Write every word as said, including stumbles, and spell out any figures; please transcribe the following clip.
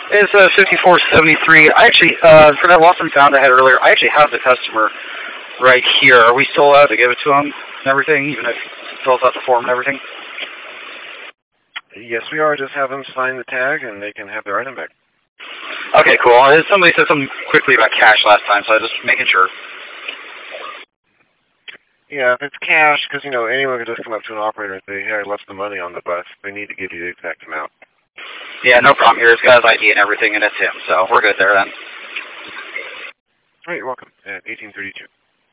It's uh, fifty-four seventy-three. I actually, uh, for that lost and found I had earlier, I actually have the customer right here. Are we still allowed to give it to him and everything, even if he fills out the form and everything? Yes, we are. Just have them sign the tag, and they can have their item back. Okay, cool. Somebody said something quickly about cash last time, so I was just making sure. Yeah, if it's cash, because, you know, anyone can just come up to an operator and say, hey, I left the money on the bus. They need to give you the exact amount. Yeah, no problem here. He's got his I D and everything, and it's him, so we're good there then. All right, you're welcome. At eighteen thirty-two.